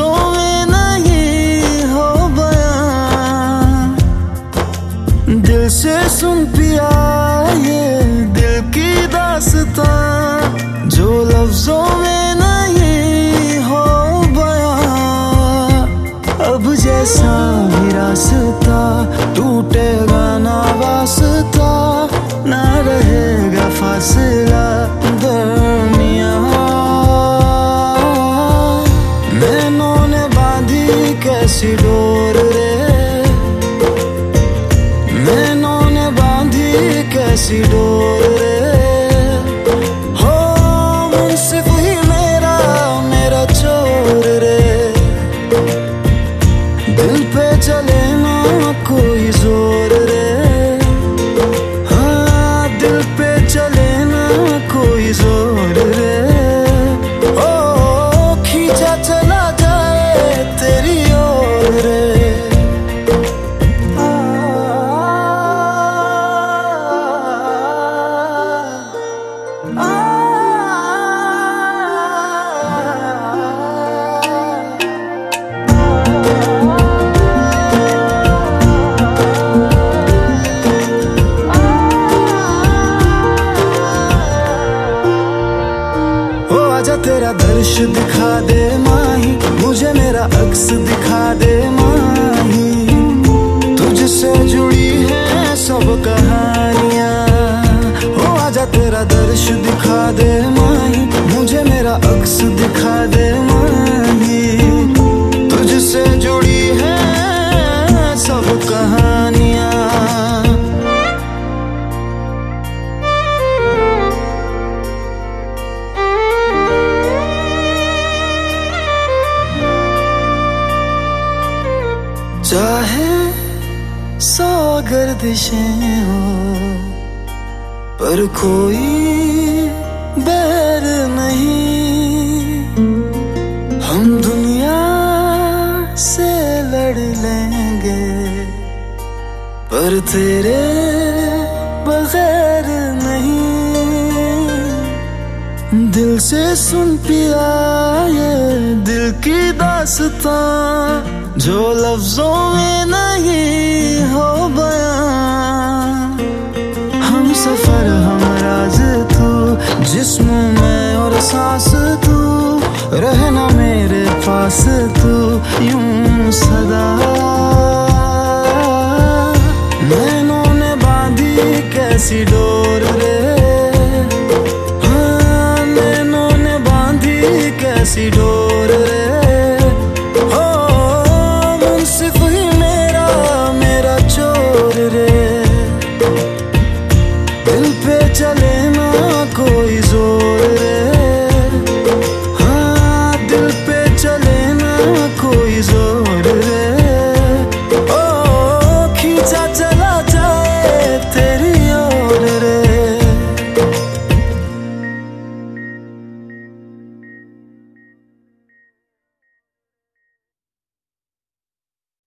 लफ्जों में नहीं हो बयां। दिल से सुन पिया ये दिल की दास्तां, जो लफ्जों में नहीं हो बयां। अब जैसा भी रास्ता टूटेगा ना वास्ता, ना रहेगा फासला दरमियां। नैनों ने बांधी कैसी डोर रे, नैनों ने बांधी कैसी डोर रे। हो मुंसिफ ही मेरा मेरा चोर रे, दिल पे चले ना कोई जोर रे। हाँ दिल पे चले ना कोई जोर रे। ओ खींचा चला जाए तेरी ओर रे। आजा तेरा दर्श दिखा दे माही, मुझे मेरा अक्स दिखा दे माही। तुझसे जुड़ी है सब कहानियां। ओ आजा तेरा दर्श दिखा दे माही, मुझे मेरा अक्स दिखा दे माही। तुझसे जुड़ी है सब कहानियां। चाहे 100 गर्दिशें हो, पर कोई बैर नहीं। हम दुनिया से लड़ लेंगे, पर तेरे बगैर नहीं। दिल से सुन पिया ये दिल की दास्तां, जो लफ्जों में नहीं हो बयां। हम सफर हम राज तू, जिस्म में और सांस तू, रहना मेरे पास तू यूं